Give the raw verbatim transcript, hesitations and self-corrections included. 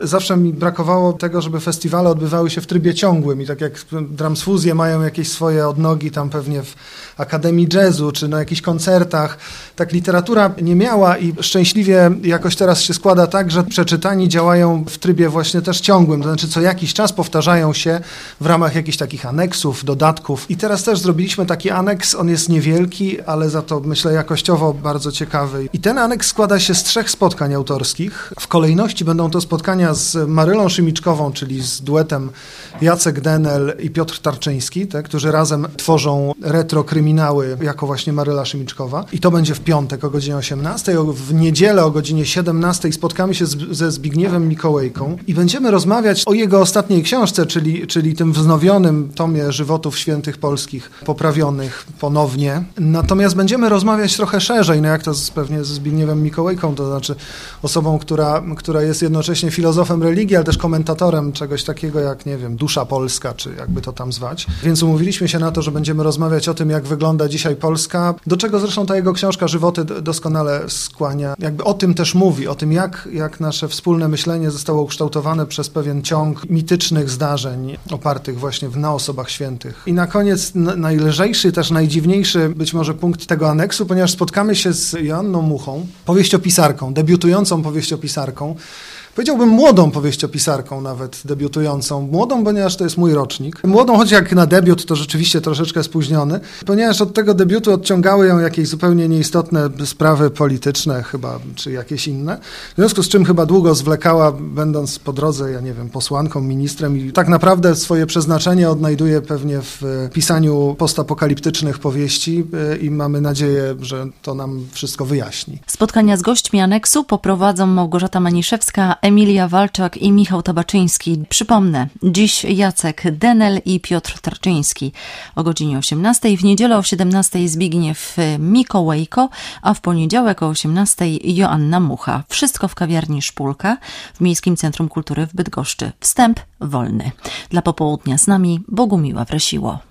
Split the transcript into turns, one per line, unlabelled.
Zawsze mi brakowało tego, żeby festiwale odbywały się w trybie ciągłym i tak jak Dramsfuzje mają jakieś swoje odnogi tam pewnie w Akademii Jazzu czy na jakichś koncertach, tak literatura nie miała i szczęśliwie jakoś teraz się składa tak, że przeczytani działają w trybie właśnie też ciągłym, to znaczy co jakiś czas powtarzają się w ramach jakichś takich aneksów, dodatków i teraz też zrobiliśmy taki aneks, on jest niewielki, ale za to myślę jakościowo bardzo ciekawy i ten aneks składa się z trzech spotkań autorskich. W kolejności będą to spotkania z Marylą Szymiczkową, czyli z duetem Jacek Denel i Piotr Tarczyński, te, którzy razem tworzą retrokryminały jako właśnie Maryla Szymiczkowa. I to będzie w piątek o godzinie osiemnastej. W niedzielę o godzinie siedemnastej spotkamy się z, ze Zbigniewem Mikołajką i będziemy rozmawiać o jego ostatniej książce, czyli, czyli tym wznowionym tomie żywotów świętych polskich, poprawionych ponownie. Natomiast będziemy rozmawiać trochę szerzej, no jak to z, pewnie ze Zbigniewem Mikołajką, to znaczy osobą, która, która jest jednocześnie filozofem religii, ale też komentatorem czegoś takiego jak, nie wiem, dusza polska, czy jakby to tam zwać. Więc umówiliśmy się na to, że będziemy rozmawiać o tym, jak wygląda dzisiaj Polska, do czego zresztą ta jego książka Żywoty doskonale skłania. Jakby o tym też mówi, o tym, jak, jak nasze wspólne myślenie zostało ukształtowane przez pewien ciąg mitycznych zdarzeń opartych właśnie na osobach świętych. I na koniec najlżejszy, też najdziwniejszy być może punkt tego aneksu, ponieważ spotkamy się z Joanną Muchą, powieściopisarką, debiutującą powieściopisarką, powiedziałbym młodą powieściopisarką nawet, debiutującą. Młodą, ponieważ to jest mój rocznik. Młodą, choć jak na debiut, to rzeczywiście troszeczkę spóźniony, ponieważ od tego debiutu odciągały ją jakieś zupełnie nieistotne sprawy polityczne chyba, czy jakieś inne. W związku z czym chyba długo zwlekała, będąc po drodze, ja nie wiem, posłanką, ministrem i tak naprawdę swoje przeznaczenie odnajduje pewnie w pisaniu postapokaliptycznych powieści i mamy nadzieję, że to nam wszystko wyjaśni.
Spotkania z gośćmi aneksu poprowadzą Małgorzata Maniszewska, Emilia Walczak i Michał Tabaczyński. Przypomnę, dziś Jacek Denel i Piotr Tarczyński o godzinie osiemnastej, w niedzielę o siedemnastej Zbigniew Mikołajko, a w poniedziałek o osiemnastej Joanna Mucha. Wszystko w kawiarni Szpulka w Miejskim Centrum Kultury w Bydgoszczy. Wstęp wolny. Dla popołudnia z nami Bogumiła Wresiło.